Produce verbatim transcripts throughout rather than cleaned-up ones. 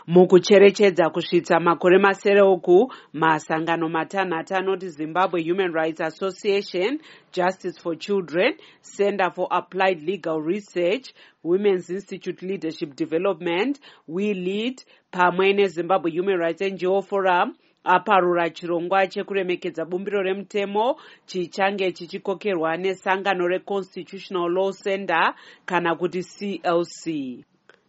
Mukucherechedza kusvitsa makore masere oku, masangano matanhatu anoti Zimbabwe Human Rights Association, Justice for Children, Center for Applied Legal Research, Women's Institute Leadership Development, We Lead, pamwe neZimbabwe Human Rights N G O Forum, aparura chirongwa chekuremekedza bumbiro remutemo chichange chichikokerwa nesangano reConstitutional Law Center kana kuti C L C.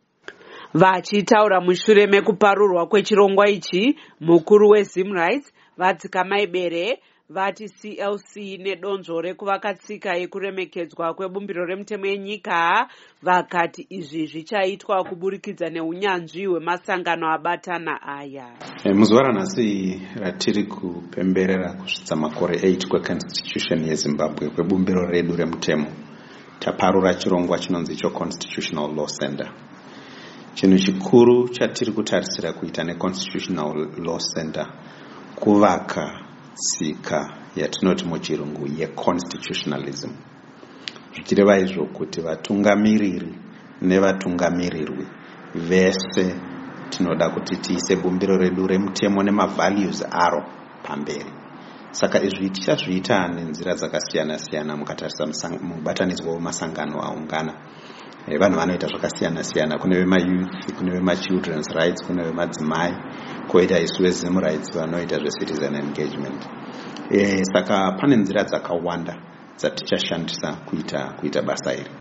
Vachitaura mushure mekuparurwa kwechirongwa ichi, mukuru weZim Rights Vadzikamai Bere vati C L C nedonzvo rekuvaka tsika yekuremekedzwa kwebumbiro remutemo yenyika, vakati izvi zvichaitwa kuburikidza neunyanzvi hwemasangano abatana aya. Muzuva ranhasi ratiri kupemberera kusvitsa makore eight kweconstitution yeZimbabwe kwebumbiro redu remutemo, taparura chirongwa chinonzi icho Constitutional Law Center. Chinhu chikuru chatiri kutarisira kuita neConstitutional Law Center kuvaka tsika yatinoti muchirungu yeconstitutionalism. Zvichireva izvo kuti vatungamiriri nevatungamirirwi vese tinoda kuti tiise bumbiro redu remutemo nemavalues aro pamberi. Saka izvi tichazviita nenzira dzakasiyana siyana mukatarisa mubatanidzwa wemasangano aungana. Vanhu vanoita zvakasiyana siyana, kune vema-youth, kune vema-children's rights, kune vemadzimai, koita isu veZim Rights vanoita zve-citizen engagement. E, saka pane nzira dzakawanda dzatichashandisa kuita kuita basa iri.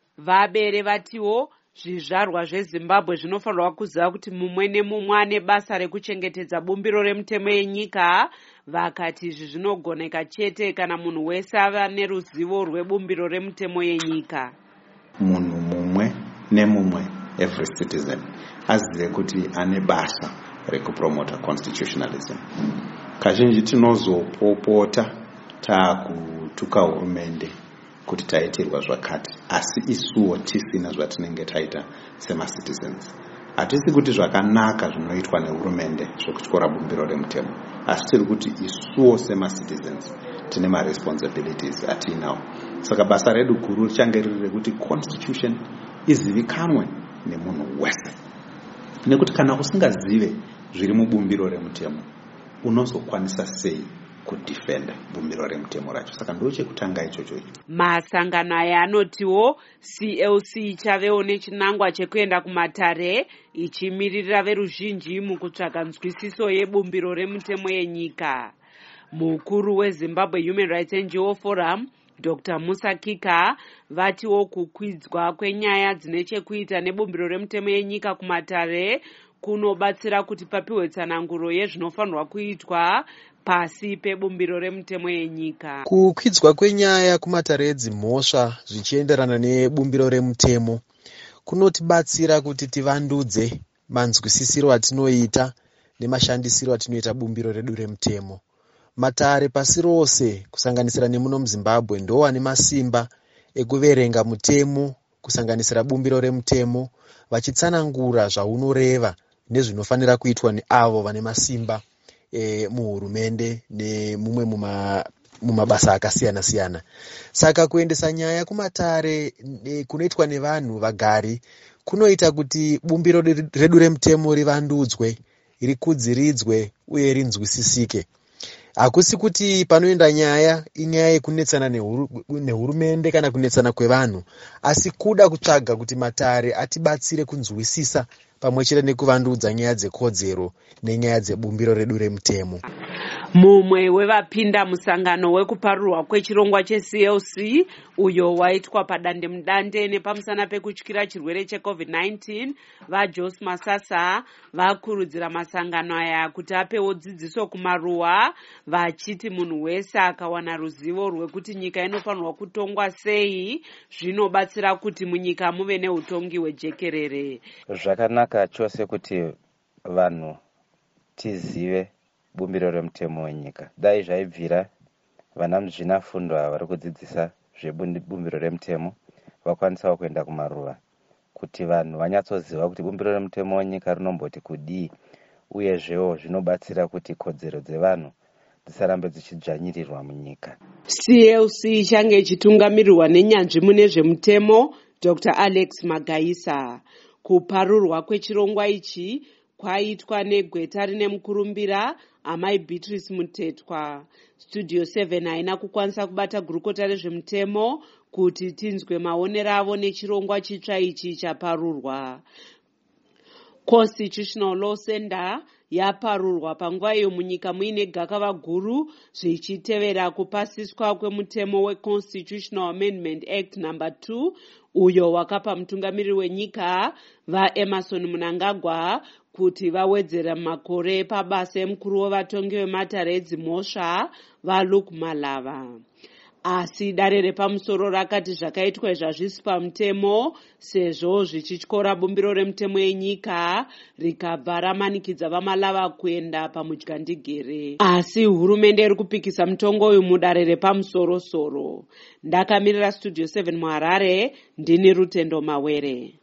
Vabere vatiwo zvizvarwa zveZimbabwe zvinofanirwa kuziva kuti mumwe nemumwe ane basa rekuchengetedza bumbiro remutemo yenyika, vakati izvi zvinogoneka chete kana munhu wese ava neruzivo rwebumbiro remutemo yenyika. Munhu mumwe nemumwe, every citizen, azive kuti ane basa rekupromota constitutionalism. Kazhinji tinozopopota taakutuka hurumende kuti taitirwa zvakati, asi isuwo tisina zvatinenge taita sema-citizens. Hatisi kuti zvakanaka zvinoitwa nehurumende zvokutyora bumbiro remutemo, asi tiri kuti isuwo sema-citizens tine ma-responsibilities atinawo. Saka basa redu guru richange riri rekuti constitution izivikanwe nemunhu wese. Nekuti kana usingazive zviri mubumbiro remutemo, unozokwanisa sei kudefenda bumbiro remutemo racho. Saka ndochekutanga ichocho. Masangano aya anotiwo C L C ichavewo nechinangwa chekuenda kumatare ichimiririra veruzhinji mukutsvaga nzwisiso yebumbiro remutemo yenyika. Mukuru weZimbabwe Human Rights N G O Forum, Doctor Musa Kika, vatiwo kukwidzwa kwenyaya dzine chekuita nebumbiro remutemo yenyika kumatare kunobatsira kuti papiwe tsananguro yezvinofanirwa kuitwa pasi pebumbiro remutemo yenyika. Kukwidzwa kwenyaya kumatare edzimhosva zvichienderana nebumbiro remutemo kunotibatsira kuti tivandudze manzwisisiro atinoita nemashandisiro atinoita bumbiro redu remutemo. Matare pasi rose kusanganisira nemuno muZimbabwe ndo ane masimba ekuverenga mutemo kusanganisira bumbiro remutemo, vachitsanangura zvaunoreva nezvinofanira kuitwa neavo vane masimba e, muhurumende nemumwe muma mumabasa akasiyana siyana. Saka kuendesa nyaya kumatare e, kunoitwa nevanhu vagari kunoita kuti bumbiro redu remutemo rivandudzwe, rikudziridzwe uye rinzwisisike. Hakusi kuti panoenda nyaya inyaya yekunetsana nehurumende kana kunetsana kwevanhu, asi kuda kutsvaga kuti matare atibatsire kunzwisisa pamwe chete nekuvandudza nyaya dzekodzero nenyaya dzebumbiro redu remutemo. Mumwe wevapinda musangano wekuparurwa kwechirongwa cheC L C uyo waitwa padande mudande nepamusana pekutyira chirwere cheCovid nineteen, vaJose Masasa vakurudzira masangano aya kuti apewo dzidziso kumaruwa, vachiti munhu wese akawana ruzivo rwekuti nyika inofanirwa kutongwa sei, zvinobatsira kuti munyika muve neutongi hwejekerere. Zvakanaka chose kuti vanhu tizive bumbiro remutemo wenyika. Dai zvaibvira vana muzvinafundo ava vari kudzidzisa zvebumbiro remutemo vakwanisawo kuenda kumaruva, kuti vanhu vanyatsoziva kuti bumbiro remutemo wenyika rinomboti kudii, uyezvewo zvinobatsira kuti kodzero dzevanhu dzisarambe dzichidzvanyirirwa munyika. C L C ichange ichitungamirirwa nenyanzvi mune zvemutemo Doctor Alex Magaisa. Kuparurwa kwechirongwa ichi kwaitwa negweta rine mukurumbira amai Beatrice Mutetwa. Studio seven haina kukwanisa kubata gurukota rezvemutemo kuti tinzwe maonero avo nechirongwa chitsva ichi chaparurwa. Constitutional Law Center yaparurwa panguva iyo munyika muine gakava guru zvichitevera kupasiswa kwemutemo weConstitutional Amendment Act number two uyo wakapa mutungamiriri wenyika vaEmerson Mnangagwa kuti vawedzera makore pabasa emukuru wevatongi vematare edzimhosva vaLuke Malava. Asi dare repamusoro rakati zvakaitwa izvazvisi pamutemo sezvo zvichityora bumbiro remutemo yenyika rikabva ramanikidza vaMalava kuenda pamudyandigere. Asi hurumende iri kupikisa mutongo uyu mudare repamusoro-soro. Ndakamirira Studio seven muHarare, ndini Rutendo Mawere.